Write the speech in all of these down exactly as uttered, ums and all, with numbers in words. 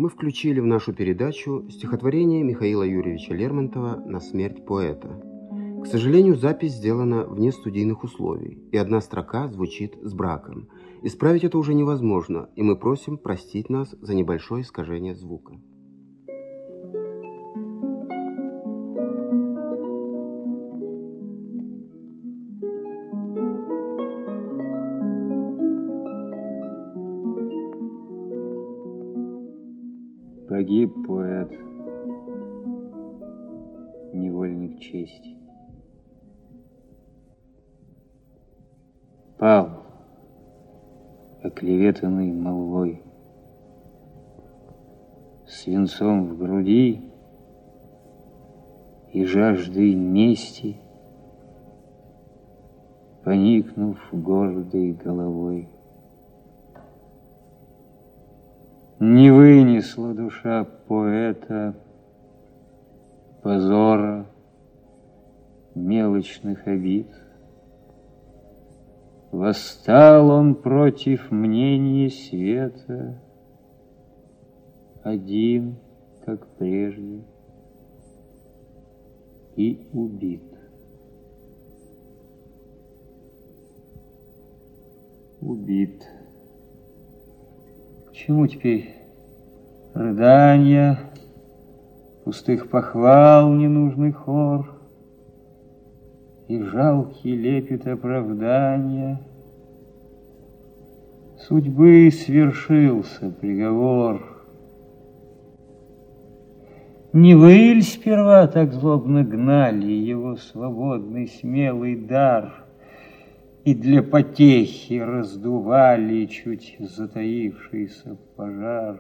мы включили в нашу передачу стихотворение Михаила Юрьевича Лермонтова «На смерть поэта». К сожалению, запись сделана вне студийных условий, и одна строка звучит с браком. Исправить это уже невозможно, и мы просим простить нас за небольшое искажение звука. Погиб поэт, невольник чести. Пал, оклеветанный молвой, свинцом в груди и жаждой мести, поникнув гордой головой. Не вынесла душа поэта позора, мелочных обид. Восстал он против мнения света, один, как прежде, и убит. Убит. К чему теперь рыдания, пустых похвал ненужный хор и жалкий лепет оправдания? Судьбы свершился приговор. Не вы ли сперва так злобно гнали его свободный смелый дар и для потехи раздували чуть затаившийся пожар?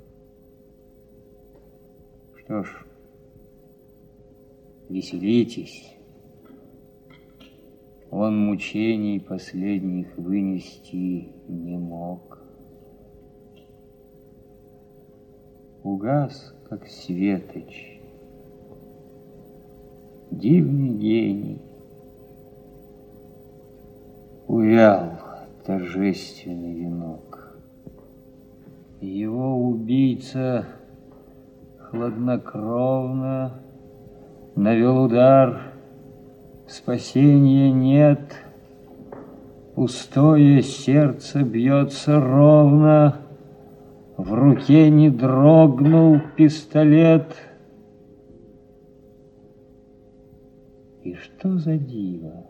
Что ж, веселитесь. Он мучений последних вынести не мог. Угас, как светоч, дивный гений. Увял торжественный венок. Его убийца хладнокровно навел удар. Спасения нет, пустое сердце бьется ровно, в руке не дрогнул пистолет. И что за диво?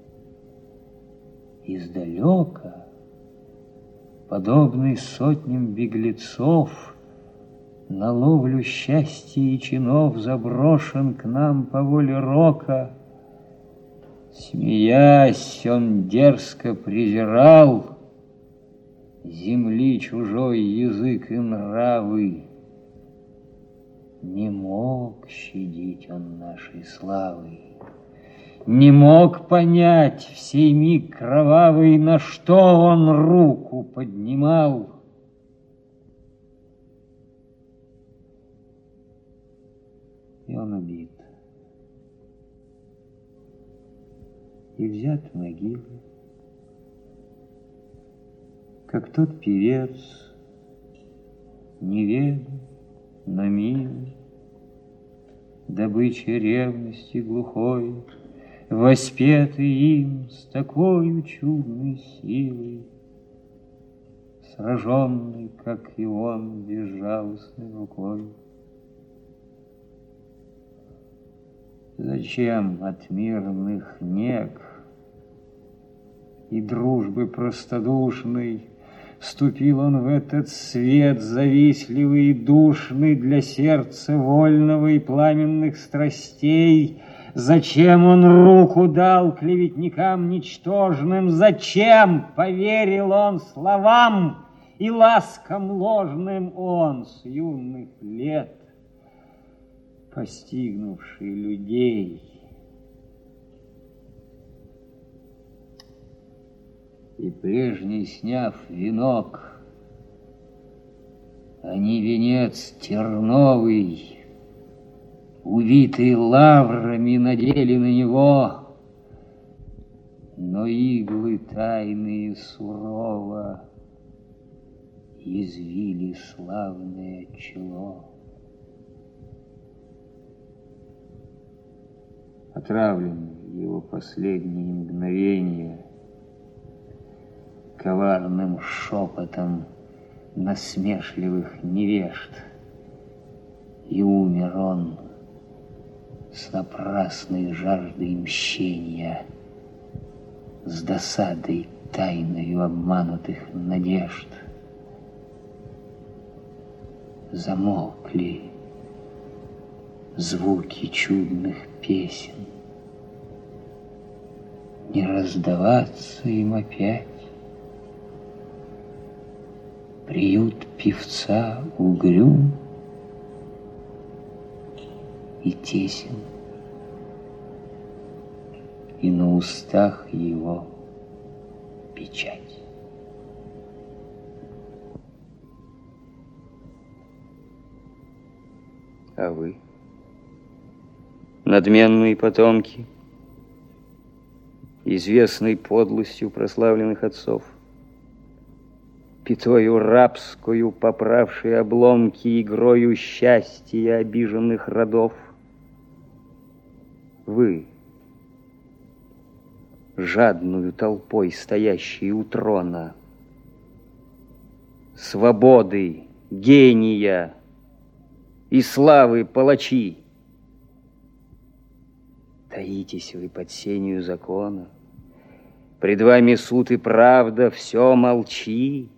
Издалека, подобный сотням беглецов, на ловлю счастья и чинов заброшен к нам по воле рока. Смеясь, он дерзко презирал земли чужой язык и нравы. Не мог щадить он нашей славы, не мог понять в сей миг кровавый, на что он руку поднимал. И он убит. И взят могилы, как тот певец, неведом, но милый, добыча ревности глухой, воспетый им с такой чудной силой, сраженный, как и он, безжалостной рукой. Зачем от мирных нег и дружбы простодушной вступил он в этот свет завистливый и душный для сердца вольного и пламенных страстей? Зачем он руку дал клеветникам ничтожным? Зачем поверил он словам и ласкам ложным он с юных лет, постигнувший людей? И прежний, сняв венок, они венец терновый, увитый лаврами, надели на него, но иглы тайные сурово язвили славное чело. Отравлены его последние мгновения коварным шепотом насмешливых невежд, и умер он с напрасной жаждой мщения, с досадой тайною обманутых надежд. Замолкли звуки чудных песен, не раздаваться им опять. Приют певца угрюм и тесен, и на устах его печать. А вы, надменные потомки, известной подлостью прославленных отцов, пятою рабскую поправшие обломки игрою счастья обиженных родов, вы, жадную толпой стоящие у трона, свободы, гения и славы палачи, таитесь вы под сенью закона, пред вами суд и правда, все молчи.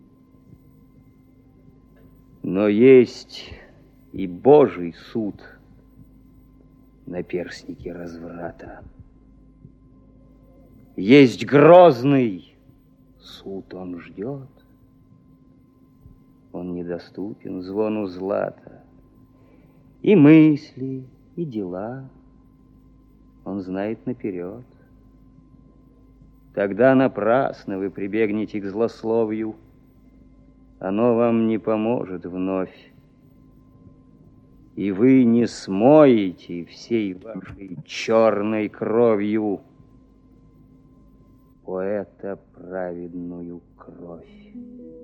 Но есть и Божий суд на перстнике разврата. Есть грозный суд, он ждет. Он недоступен звону злата. И мысли, и дела он знает наперед. Тогда напрасно вы прибегнете к злословию. Оно вам не поможет вновь. И вы не смоете всей вашей черной кровью поэта праведную кровь.